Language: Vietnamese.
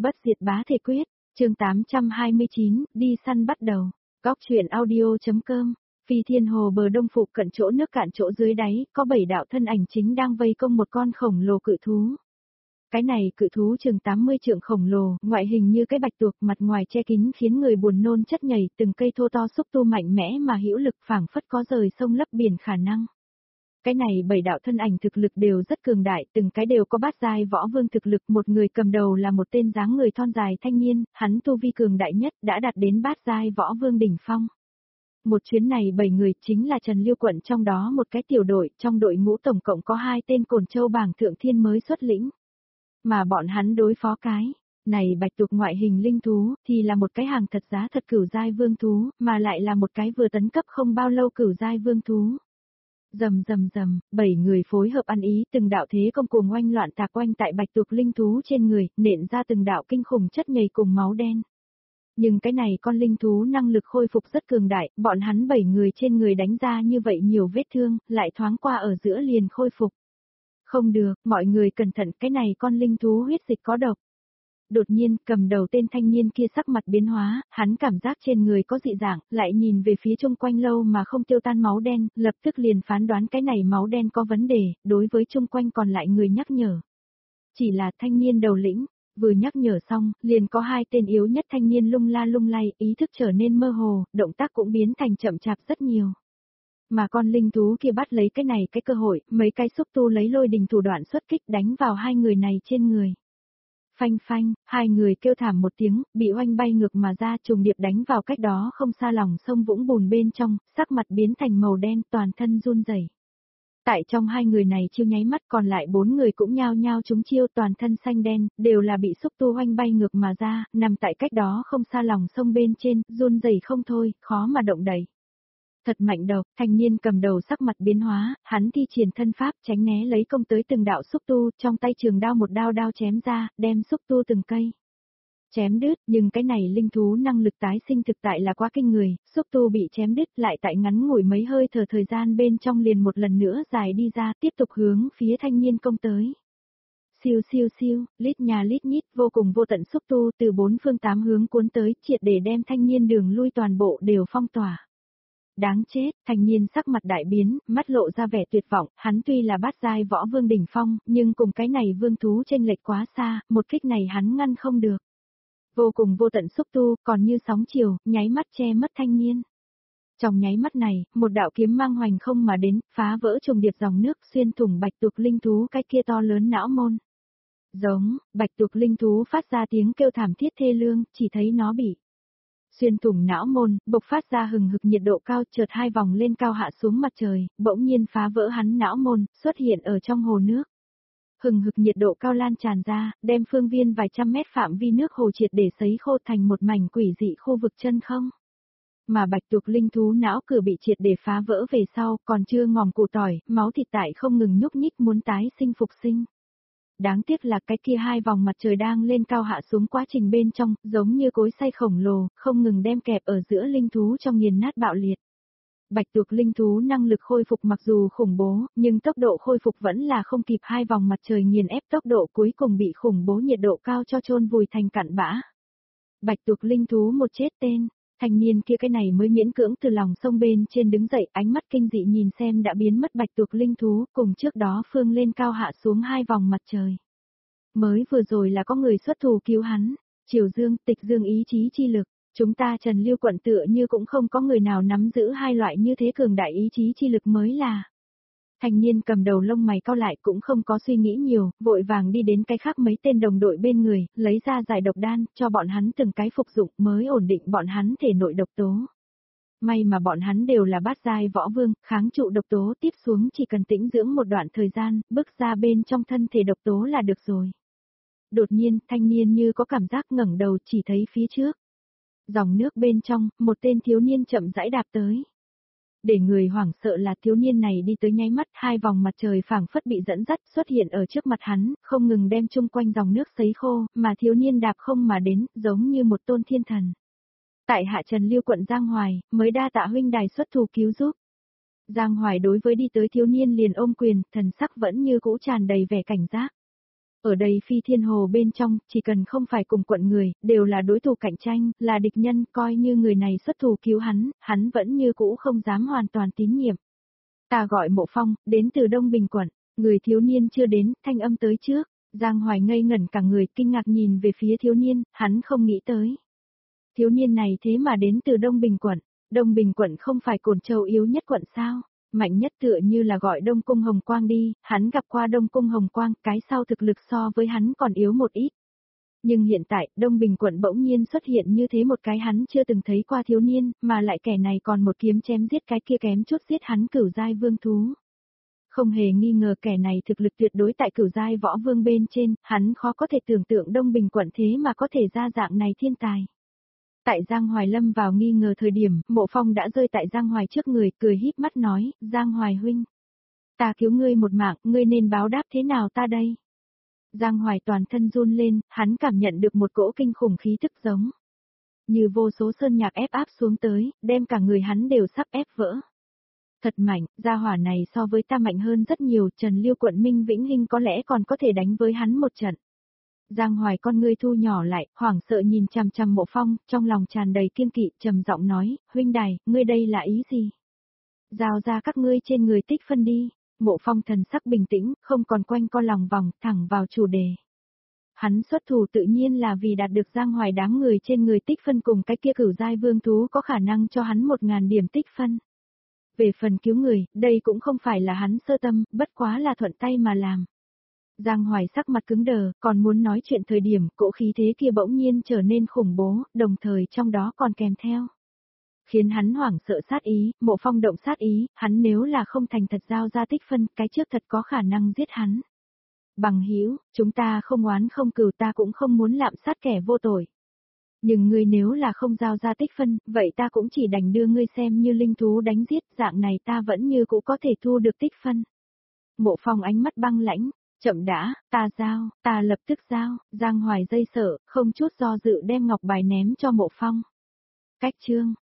Bất diệt bá thể quyết, chương 829, đi săn bắt đầu. Góc truyện audio.com. Phi Thiên Hồ bờ đông phụ cận chỗ nước cạn chỗ dưới đáy, có 7 đạo thân ảnh chính đang vây công một con khổng lồ cự thú. Cái này cự thú chừng 80 trượng khổng lồ, ngoại hình như cái bạch tuộc, mặt ngoài che kín khiến người buồn nôn chất nhầy, từng cây thô to xúc tu mạnh mẽ mà hữu lực phảng phất có rời sông lấp biển khả năng. Cái này 7 đạo thân ảnh thực lực đều rất cường đại, từng cái đều có bát giai võ vương thực lực, một người cầm đầu là một tên dáng người thon dài thanh niên, hắn tu vi cường đại nhất, đã đạt đến bát giai võ vương đỉnh phong. Một chuyến này 7 người chính là Trần Lưu Quận, trong đó một cái tiểu đội, trong đội ngũ tổng cộng có 2 tên Cổn Châu bảng thượng thiên mới xuất lĩnh. Mà bọn hắn đối phó cái này bạch tuộc ngoại hình linh thú thì là một cái hàng thật giá thật cửu giai vương thú, mà lại là một cái vừa tấn cấp không bao lâu cửu giai vương thú. Rầm rầm rầm, 7 người phối hợp ăn ý, từng đạo thế công cuồng oanh loạn tạc oanh tại bạch tuộc linh thú trên người, nện ra từng đạo kinh khủng chất nhầy cùng máu đen. Nhưng cái này con linh thú năng lực khôi phục rất cường đại, bọn hắn 7 người trên người đánh ra như vậy nhiều vết thương, lại thoáng qua ở giữa liền khôi phục. Không được, mọi người cẩn thận, cái này con linh thú huyết dịch có độc. Đột nhiên, cầm đầu tên thanh niên kia sắc mặt biến hóa, hắn cảm giác trên người có dị dạng, lại nhìn về phía chung quanh lâu mà không tiêu tan máu đen, lập tức liền phán đoán cái này máu đen có vấn đề, đối với chung quanh còn lại người nhắc nhở. Chỉ là thanh niên đầu lĩnh, vừa nhắc nhở xong, liền có 2 tên yếu nhất thanh niên lung la lung lay, ý thức trở nên mơ hồ, động tác cũng biến thành chậm chạp rất nhiều. Mà con linh thú kia bắt lấy cái này cái cơ hội, mấy cái xúc tu lấy lôi đình thủ đoạn xuất kích đánh vào 2 người này trên người. Phanh phanh, 2 người kêu thảm một tiếng, bị oanh bay ngược mà ra, trùng điệp đánh vào cách đó không xa lòng sông vũng bùn bên trong, sắc mặt biến thành màu đen, toàn thân run rẩy. Tại trong 2 người này chiêu nháy mắt, còn lại 4 người cũng nhao nhao trúng chiêu, toàn thân xanh đen, đều là bị xúc tu oanh bay ngược mà ra, nằm tại cách đó không xa lòng sông bên trên, run rẩy không thôi, khó mà động đậy. Thật mạnh độc, thanh niên cầm đầu sắc mặt biến hóa, hắn thi triển thân pháp tránh né lấy công tới từng đạo xúc tu, trong tay trường đao một đao đao chém ra, đem xúc tu từng cây chém đứt, nhưng cái này linh thú năng lực tái sinh thực tại là quá kinh người, xúc tu bị chém đứt lại tại ngắn ngủi mấy hơi thở thời gian bên trong liền một lần nữa dài đi ra, tiếp tục hướng phía thanh niên công tới. Siêu siêu siêu, lít nhà lít nhít, vô cùng vô tận xúc tu từ 4 phương 8 hướng cuốn tới, triệt để đem thanh niên đường lui toàn bộ đều phong tỏa. Đáng chết, thanh niên sắc mặt đại biến, mắt lộ ra vẻ tuyệt vọng, hắn tuy là bát giai võ vương đỉnh phong, nhưng cùng cái này vương thú chênh lệch quá xa, một kích này hắn ngăn không được. Vô cùng vô tận xúc tu, còn như sóng chiều, nháy mắt che mất thanh niên. Trong nháy mắt này, một đạo kiếm mang hoành không mà đến, phá vỡ trùng điệp dòng nước, xuyên thủng bạch tuộc linh thú cái kia to lớn não môn. Giống, bạch tuộc linh thú phát ra tiếng kêu thảm thiết thê lương, chỉ thấy nó bị xuyên thủng não môn, bộc phát ra hừng hực nhiệt độ cao, chợt 2 vòng lên cao hạ xuống mặt trời, bỗng nhiên phá vỡ hắn não môn, xuất hiện ở trong hồ nước. Hừng hực nhiệt độ cao lan tràn ra, đem phương viên vài trăm mét phạm vi nước hồ triệt để sấy khô thành một mảnh quỷ dị khu vực chân không. Mà bạch tuộc linh thú não cửa bị triệt để phá vỡ về sau, còn chưa ngòm củ tỏi, máu thịt tại không ngừng nhúc nhích muốn tái sinh phục sinh. Đáng tiếc là cái kia 2 vòng mặt trời đang lên cao hạ xuống quá trình bên trong, giống như cối xay khổng lồ, không ngừng đem kẹp ở giữa linh thú trong nghiền nát bạo liệt. Bạch tuộc linh thú năng lực khôi phục mặc dù khủng bố, nhưng tốc độ khôi phục vẫn là không kịp 2 vòng mặt trời nghiền ép, tốc độ cuối cùng bị khủng bố nhiệt độ cao cho chôn vùi thành cặn bã. Bạch tuộc linh thú một chết tên, thanh niên kia cái này mới miễn cưỡng từ lòng sông bên trên đứng dậy, ánh mắt kinh dị nhìn xem đã biến mất bạch tuộc linh thú, cùng trước đó phương lên cao hạ xuống 2 vòng mặt trời. Mới vừa rồi là có người xuất thủ cứu hắn, Triều Dương, Tịch Dương ý chí chi lực, chúng ta Trần Lưu Quận tựa như cũng không có người nào nắm giữ 2 loại như thế cường đại ý chí chi lực mới là. Thanh niên cầm đầu lông mày cau lại cũng không có suy nghĩ nhiều, vội vàng đi đến cái khác mấy tên đồng đội bên người, lấy ra giải độc đan, cho bọn hắn từng cái phục dụng mới ổn định bọn hắn thể nội độc tố. May mà bọn hắn đều là bát giai võ vương, kháng trụ độc tố tiếp xuống chỉ cần tĩnh dưỡng một đoạn thời gian, bước ra bên trong thân thể độc tố là được rồi. Đột nhiên, thanh niên như có cảm giác ngẩng đầu chỉ thấy phía trước. Dòng nước bên trong, một tên thiếu niên chậm rãi đạp tới. Để người hoảng sợ là thiếu niên này đi tới nháy mắt, 2 vòng mặt trời phảng phất bị dẫn dắt xuất hiện ở trước mặt hắn, không ngừng đem chung quanh dòng nước sấy khô, mà thiếu niên đạp không mà đến, giống như một tôn thiên thần. Tại hạ Trần Lưu Quận Giang Hoài, mới đa tạ huynh đài xuất thủ cứu giúp. Giang Hoài đối với đi tới thiếu niên liền ôm quyền, thần sắc vẫn như cũ tràn đầy vẻ cảnh giác. Ở đây Phi Thiên Hồ bên trong, chỉ cần không phải cùng quận người, đều là đối thủ cạnh tranh, là địch nhân, coi như người này xuất thủ cứu hắn vẫn như cũ không dám hoàn toàn tín nhiệm. Ta gọi Mộ Phong, đến từ Đông Bình quận, người thiếu niên chưa đến, thanh âm tới trước. Giang Hoài ngây ngẩn cả người, kinh ngạc nhìn về phía thiếu niên, hắn không nghĩ tới. Thiếu niên này thế mà đến từ Đông Bình quận. Đông Bình quận không phải Cổn Châu yếu nhất quận sao? Mạnh nhất tựa như là gọi Đông Cung Hồng Quang đi, hắn gặp qua Đông Cung Hồng Quang, cái sau thực lực so với hắn còn yếu một ít. Nhưng hiện tại, Đông Bình quận bỗng nhiên xuất hiện như thế một cái hắn chưa từng thấy qua thiếu niên, mà lại kẻ này còn một kiếm chém giết cái kia kém chút giết hắn cửu giai vương thú. Không hề nghi ngờ kẻ này thực lực tuyệt đối tại cửu giai võ vương bên trên, hắn khó có thể tưởng tượng Đông Bình quận thế mà có thể ra dạng này thiên tài. Tại Giang Hoài lâm vào nghi ngờ thời điểm, Mộ Phong đã rơi tại Giang Hoài trước người, cười híp mắt nói, Giang Hoài huynh. Ta cứu ngươi một mạng, ngươi nên báo đáp thế nào ta đây? Giang Hoài toàn thân run lên, hắn cảm nhận được một cỗ kinh khủng khí tức giống. Như vô số sơn nhạc ép áp xuống tới, đem cả người hắn đều sắp ép vỡ. Thật mạnh, gia hỏa này so với ta mạnh hơn rất nhiều, Trần Liêu quận Minh Vĩnh Hinh có lẽ còn có thể đánh với hắn một trận. Giang Hoài con ngươi thu nhỏ lại, hoảng sợ nhìn chằm chằm Mộ Phong, trong lòng tràn đầy kiên kỵ, trầm giọng nói, huynh đài, ngươi đây là ý gì? Giao ra các ngươi trên người tích phân đi. Mộ Phong thần sắc bình tĩnh, không còn quanh co lòng vòng, thẳng vào chủ đề. Hắn xuất thủ tự nhiên là vì đạt được Giang Hoài đám người trên người tích phân cùng cái kia cửu giai vương thú có khả năng cho hắn 1000 điểm tích phân. Về phần cứu người, đây cũng không phải là hắn sơ tâm, bất quá là thuận tay mà làm. Giang Hoài sắc mặt cứng đờ, còn muốn nói chuyện thời điểm, cỗ khí thế kia bỗng nhiên trở nên khủng bố, đồng thời trong đó còn kèm theo. Khiến hắn hoảng sợ sát ý, Mộ Phong động sát ý, hắn nếu là không thành thật giao ra tích phân, cái trước thật có khả năng giết hắn. Bằng hữu, chúng ta không oán không cừu, ta cũng không muốn lạm sát kẻ vô tội. Nhưng ngươi nếu là không giao ra tích phân, vậy ta cũng chỉ đành đưa ngươi xem như linh thú đánh giết, dạng này ta vẫn như cũ có thể thu được tích phân. Mộ Phong ánh mắt băng lãnh, chậm đã, ta giao, ta lập tức giao. Giang Hoài dây sợ, không chút do dự đem ngọc bài ném cho Mộ Phong. Cách chương.